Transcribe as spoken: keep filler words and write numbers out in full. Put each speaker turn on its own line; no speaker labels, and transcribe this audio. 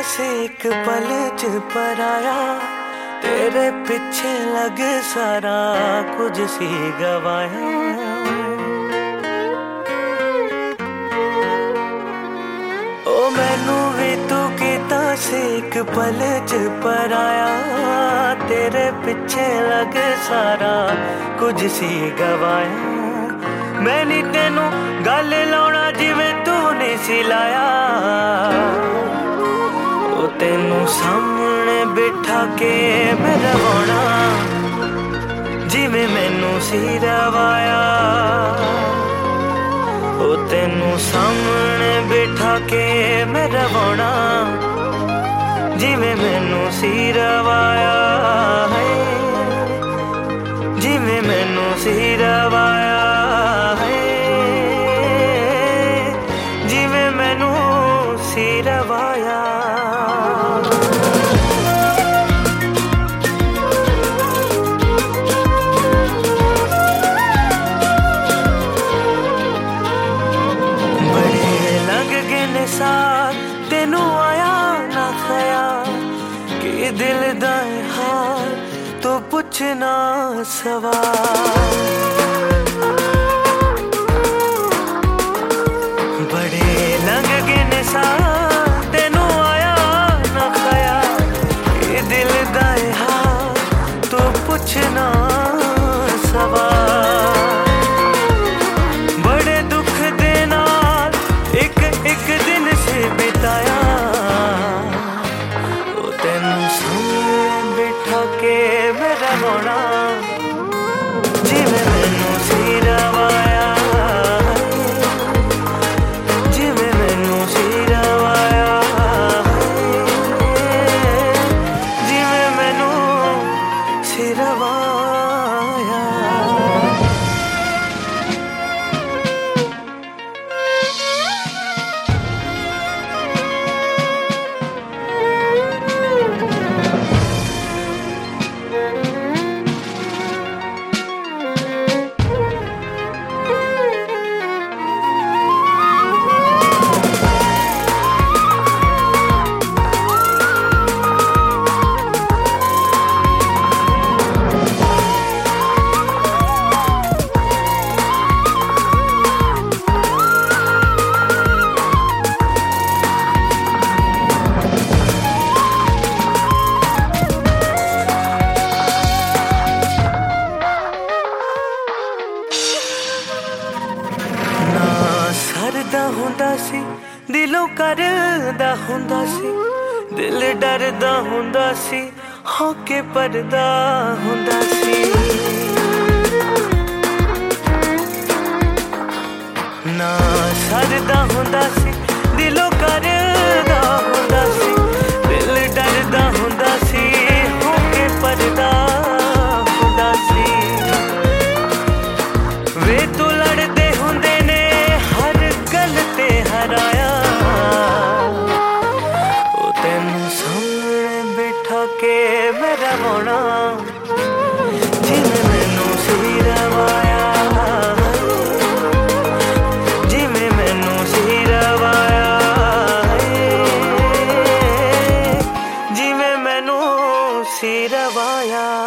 से एक पल च पराया, तेरे पिछे लग सारा कुछ सी गवाया। ओ मैनू भी तू कीता से एक पल च पराया, तेरे पिछे लग सारा कुछ सी गवाया। मैं नी तेनू गल लाउणा जिवें तू नहीं सी लाया, ओ तेनू सामने बिठा के मैं रवाना जिवें मैनू सी रवाया। ओ तेनू सामने बिठा के मैं रवाना जिवें मैनू सी रवाया, जिवें मैनू सी रवाया, जिवें मैनू सी रवाया। बड़े लग गए ने साथ तेनू आया ना ख्याल कि दिल दा हाल तो पूछना सवाल। बड़े लग गए ने साथ तेनू आया ना ख्याल कि दिल दा हाल तो पूछना सवाल। बड़े दुख दे नाल एक एक दिन से बिताया, ओ तेनू सामने बिठा के मैं रवाना जिवें मैनू सी रवाया, जिवें मैनू सी रवाया, जिवें मैनू सी रवाया। करदा हुंदा सी दिलों करदा हुंदा सी, दिल डरदा हुंदा सी होके परदा हुंदा सी। ना सरदा हुंदा सी दिलों करदा हुंदा सी, दिल डरदा हुंदा सी होके परदा हुंदा सी। वे तो लड़दे हुंदे ने हर गल ते हराया, ओ तेनू सामने बिठा के मैं रवाना जिवें मैनू सी रवाया, जिवें मैनू सी रवाया, जिवें मैनू सी रवाया।